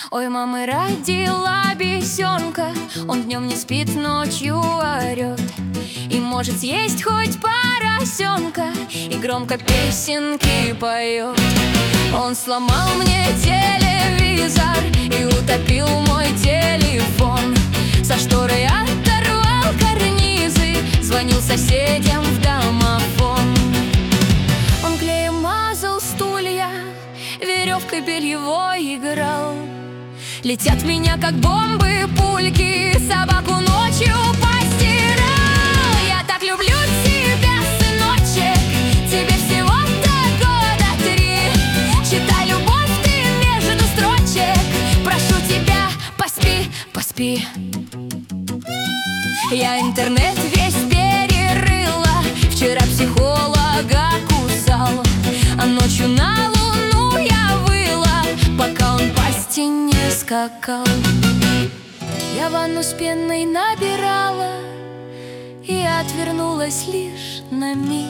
Ой, мама родила бесенка, он днем не спит, ночью орет. И может съесть хоть поросенка, и громко песенки поет. Он сломал мне телевизор и утопил мой телефон. Со шторы оторвал карнизы, звонил соседям в домофон. Он клеем мазал стулья, веревкой бельевой играл. Летят в меня, как бомбы, пульки, собаку ночью постирал. Я так люблю тебя, сыночек, тебе всего-то года 3. Читай любовь ты между строчек, прошу тебя, поспи, поспи. Я интернет весь перерыла, вчера психолога кусал, а ночью на луну я выла, пока он по стене скакал. Я ванну с пеной набирала и отвернулась лишь на миг.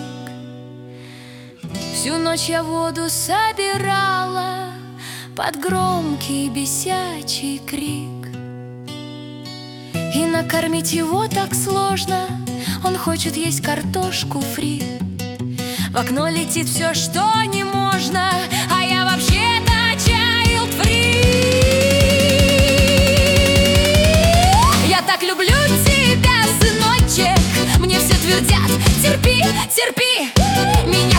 Всю ночь я воду собирала под громкий бесячий крик. И накормить его так сложно, он хочет есть картошку фри. В окно летит все, что не можно, а я вообще-то child free. Я так люблю тебя, сыночек, мне все твердят: терпи, терпи. Меня